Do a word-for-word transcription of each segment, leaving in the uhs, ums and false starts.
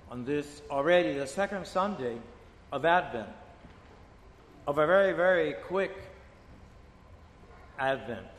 on this already the second Sunday of Advent, of a very, very quick Advent.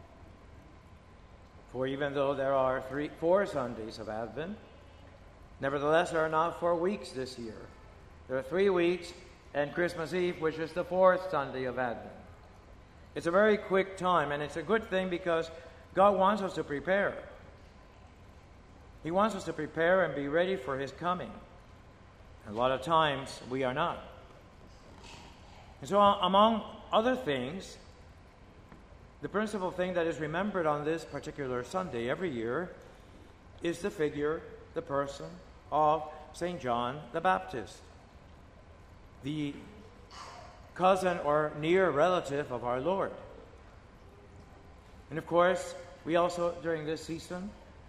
For even though there are three, four Sundays of Advent, nevertheless there are not four weeks this year. There are three weeks and Christmas Eve, which is the fourth Sunday of Advent. It's a very quick time, and it's a good thing because God wants us to prepare. He wants us to prepare and be ready for His coming. A lot of times we are not. And so among other things, the principal thing that is remembered on this particular Sunday every year is the figure, the person of Saint John the Baptist, the cousin or near relative of our Lord. And of course, we also, during this season,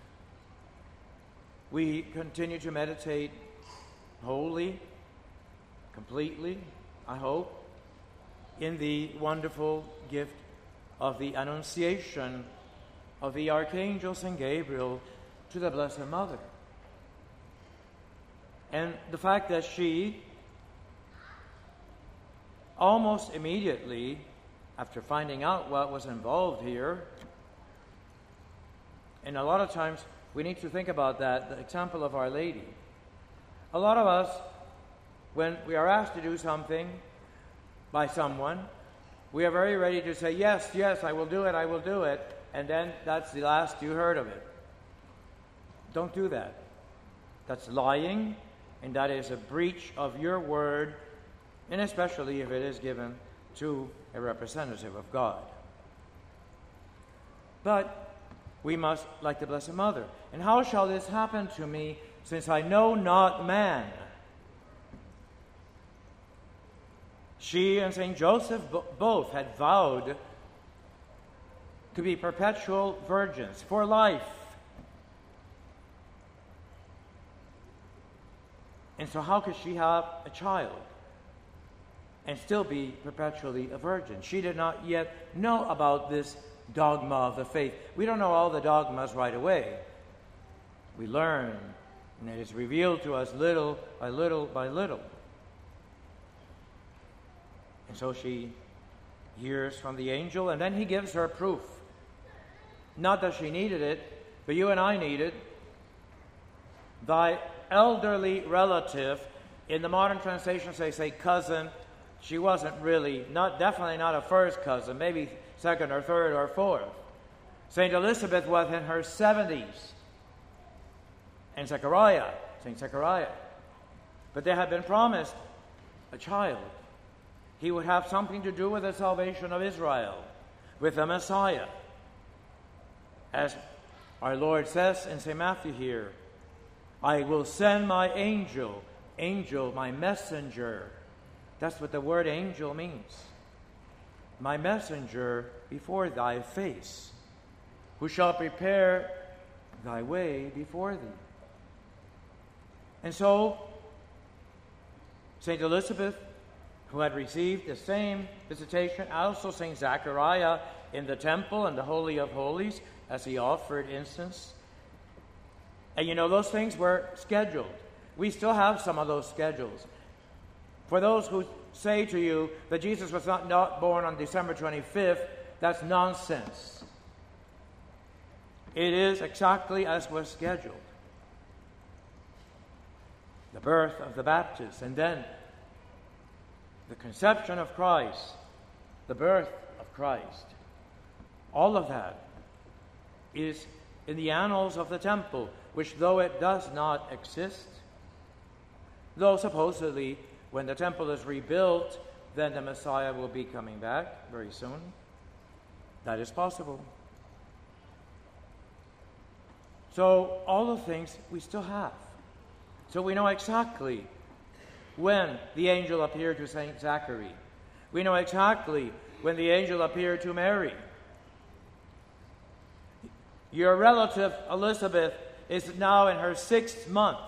we continue to meditate wholly, completely, I hope, in the wonderful gift of the Annunciation of the Archangel Saint Gabriel to the Blessed Mother. And the fact that she, almost immediately after finding out what was involved here, and a lot of times we need to think about that, the example of Our Lady. A lot of us, when we are asked to do something by someone, we are very ready to say, yes, yes, I will do it, I will do it, and then that's the last you heard of it. Don't do that. That's lying, and that is a breach of your word, and especially if it is given to a representative of God. But we must, like the Blessed Mother, and how shall this happen to me, since I know not man? She and Saint Joseph both had vowed to be perpetual virgins for life. And so how could she have a child and still be perpetually a virgin? She did not yet know about this dogma of the faith. We don't know all the dogmas right away. We learn, and it is revealed to us little by little by little. And so she hears from the angel, and then he gives her proof. Not that she needed it, but you and I need it. Thy elderly relative, in the modern translations they say cousin. She wasn't really, not definitely not a first cousin, maybe second or third or fourth. Saint Elizabeth was in her seventies. And Zechariah, Saint Zechariah. But they had been promised a child. He would have something to do with the salvation of Israel, with the Messiah. As our Lord says in Saint Matthew here, I will send my angel, angel, my messenger. That's what the word angel means. My messenger before thy face, who shall prepare thy way before thee. And so, Saint Elizabeth, who had received the same visitation, also Saint Zachariah in the temple and the Holy of Holies, as he offered incense. And you know, those things were scheduled. We still have some of those schedules. For those who say to you that Jesus was not, not born on December twenty-fifth, that's nonsense. It is exactly as was scheduled. The birth of the Baptist, and then the conception of Christ, the birth of Christ. All of that is in the annals of the temple, which though it does not exist, though supposedly when the temple is rebuilt, then the Messiah will be coming back very soon. That is possible. So all the things we still have. So we know exactly when the angel appeared to Saint Zachary. We know exactly when the angel appeared to Mary. Your relative Elizabeth is now in her sixth month,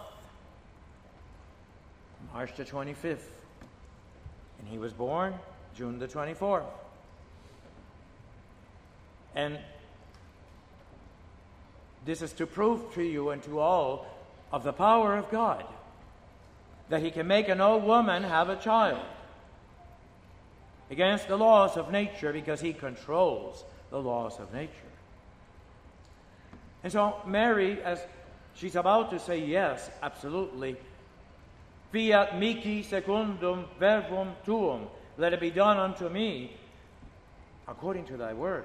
March the twenty-fifth. And he was born June the twenty-fourth. And this is to prove to you and to all of the power of God. that he can make an old woman have a child against the laws of nature, because he controls the laws of nature. And so Mary, as she's about to say yes, absolutely, fiat mihi secundum verbum tuum, let it be done unto me according to thy word.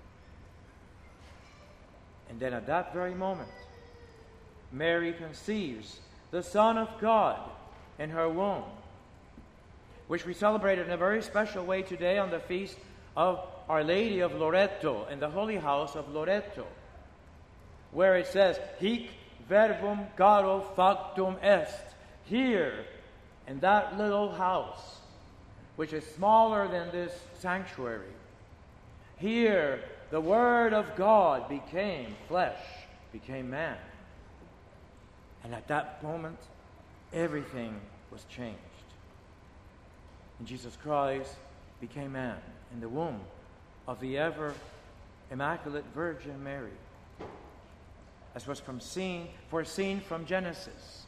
And then at that very moment, Mary conceives the Son of God in her womb, which we celebrated in a very special way today on the feast of Our Lady of Loreto, in the Holy House of Loreto, where it says, Hic verbum caro factum est. Here, in that little house, which is smaller than this sanctuary, here the Word of God became flesh, became man. And at that moment, everything was changed. And Jesus Christ became man in the womb of the ever Immaculate Virgin Mary, as was from seen, foreseen from Genesis.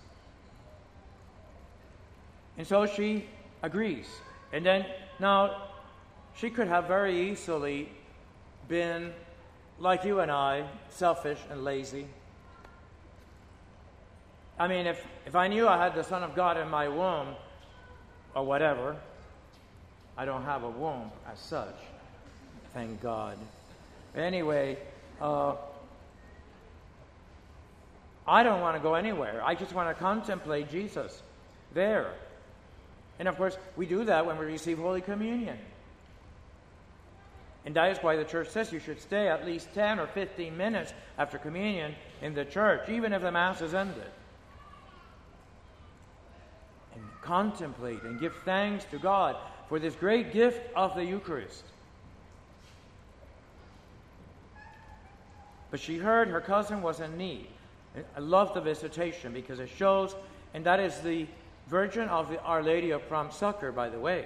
And so she agrees. And then, now, she could have very easily been, like you and I, selfish and lazy. I mean, if, if I knew I had the Son of God in my womb, or whatever, I don't have a womb as such, thank God. Anyway, uh, I don't want to go anywhere. I just want to contemplate Jesus there. And of course, we do that when we receive Holy Communion. And that is why the church says you should stay at least ten or fifteen minutes after communion in the church, even if the Mass is ended. And contemplate and give thanks to God for this great gift of the Eucharist. But she heard her cousin was in need. I love the visitation because it shows, and that is the Virgin of the Our Lady of Prompt Succor, by the way.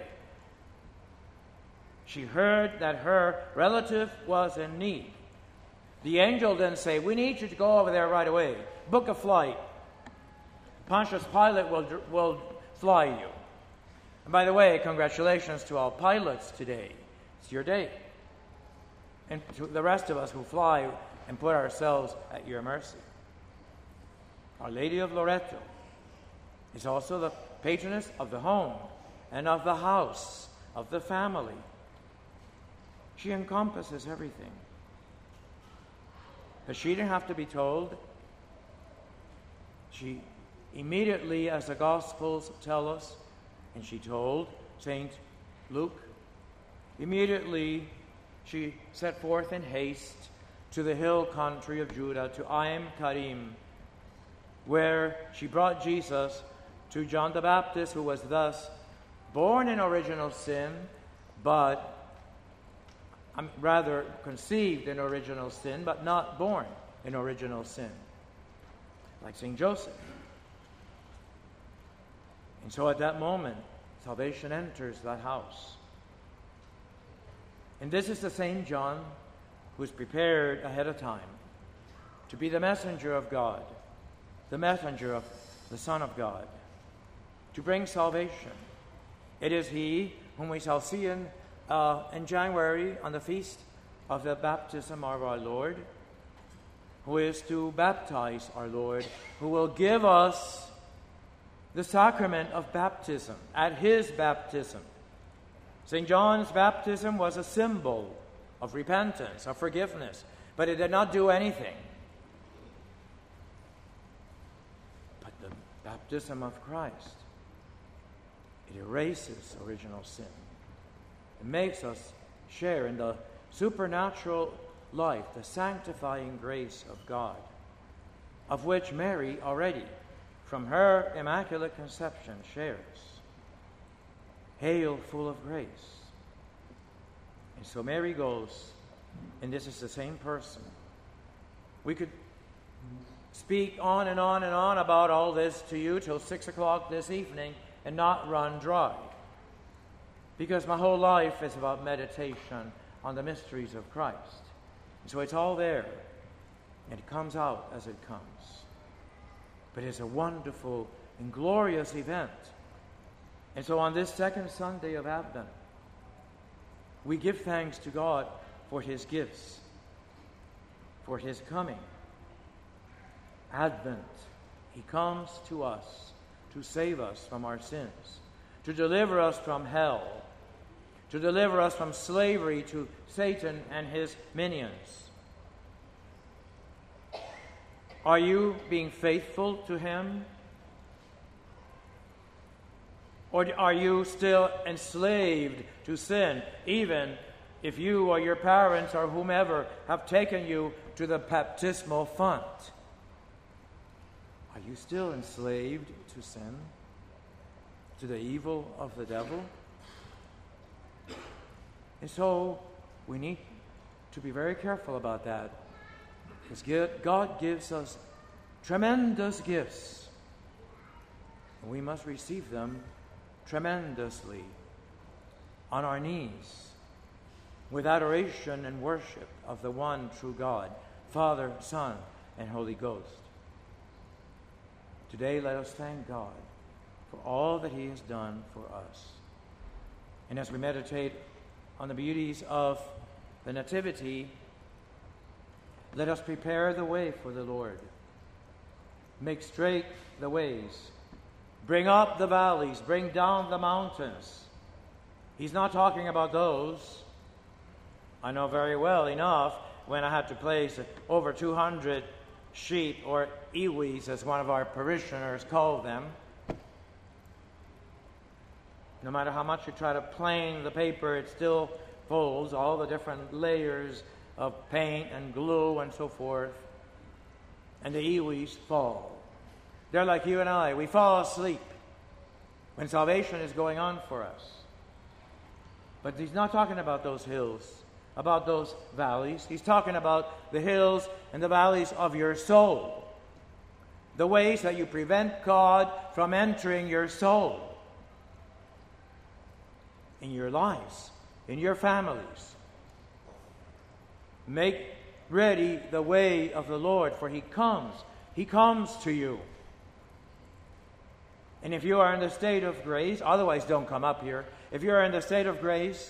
She heard that her relative was in need. The angel then say, we need you to go over there right away. Book a flight. Pontius Pilate will, will fly you. And by the way, congratulations to all pilots today. It's your day. And to the rest of us who fly and put ourselves at your mercy. Our Lady of Loreto is also the patroness of the home and of the house, of the family. She encompasses everything. But she didn't have to be told. She immediately, as the Gospels tell us, and she told Saint Luke, immediately she set forth in haste to the hill country of Judah, to Aim Karim, where she brought Jesus to John the Baptist, who was thus born in original sin, but um, rather conceived in original sin, but not born in original sin, like Saint Joseph. And so at that moment, salvation enters that house. And this is the same John who was prepared ahead of time to be the messenger of God, the messenger of the Son of God, to bring salvation. It is he whom we shall see in, uh, in January on the feast of the baptism of our Lord, who is to baptize our Lord, who will give us the sacrament of baptism at his baptism. Saint John's baptism was a symbol of repentance, of forgiveness, but it did not do anything. But the baptism of Christ, it erases original sin. It makes us share in the supernatural life, the sanctifying grace of God, of which Mary already, from her Immaculate Conception, shares. Hail, full of grace. And so Mary goes, and this is the same person. We could speak on and on and on about all this to you till six o'clock this evening and not run dry. Because my whole life is about meditation on the mysteries of Christ. And so it's all there, and it comes out as it comes. But it's a wonderful and glorious event. And so on this second Sunday of Advent, we give thanks to God for his gifts, for his coming. Advent, he comes to us to save us from our sins, to deliver us from hell, to deliver us from slavery to Satan and his minions. Are you being faithful to him? Or are you still enslaved to sin, even if you or your parents or whomever have taken you to the baptismal font? Are you still enslaved to sin, to the evil of the devil? And so we need to be very careful about that, because God gives us tremendous gifts, and we must receive them tremendously on our knees with adoration and worship of the one true God, Father, Son, and Holy Ghost. Today, let us thank God for all that he has done for us. And as we meditate on the beauties of the Nativity, let us prepare the way for the Lord. Make straight the ways. Bring up the valleys. Bring down the mountains. He's not talking about those. I know very well enough when I had to place over two hundred sheep, or iwis as one of our parishioners called them. No matter how much you try to plane the paper, it still folds, all the different layers of paint and glue and so forth. And the iwis fall. They're like you and I. We fall asleep when salvation is going on for us. But he's not talking about those hills, about those valleys. He's talking about the hills and the valleys of your soul. The ways that you prevent God from entering your soul. In your lives, in your families. Make ready the way of the Lord, for he comes. He comes to you. And if you are in the state of grace, otherwise don't come up here. If you are in the state of grace,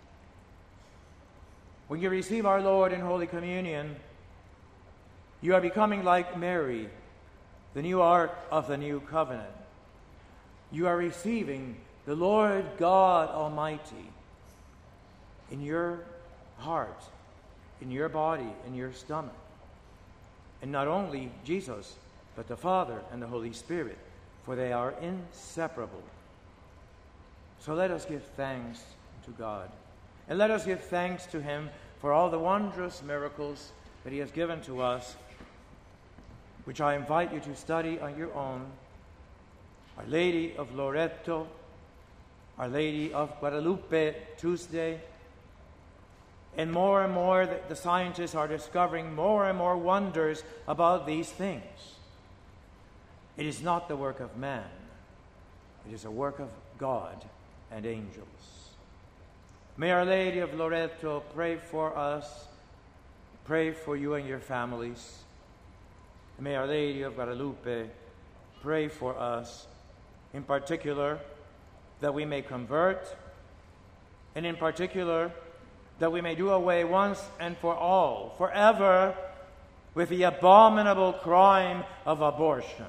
when you receive our Lord in Holy Communion, you are becoming like Mary, the new ark of the new covenant. You are receiving the Lord God Almighty in your heart, in your body, in your stomach. And not only Jesus, but the Father and the Holy Spirit, for they are inseparable. So let us give thanks to God. And let us give thanks to him for all the wondrous miracles that he has given to us, which I invite you to study on your own. Our Lady of Loreto, Our Lady of Guadalupe Tuesday. And more and more the, the scientists are discovering more and more wonders about these things. It is not the work of man. It is a work of God and angels. May Our Lady of Loreto pray for us, pray for you and your families. May Our Lady of Guadalupe pray for us, in particular, that we may convert, and in particular, that we may do away once and for all, forever, with the abominable crime of abortion.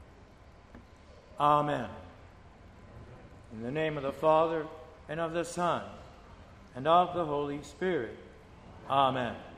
Amen. In the name of the Father, and of the Son, and of the Holy Spirit. Amen.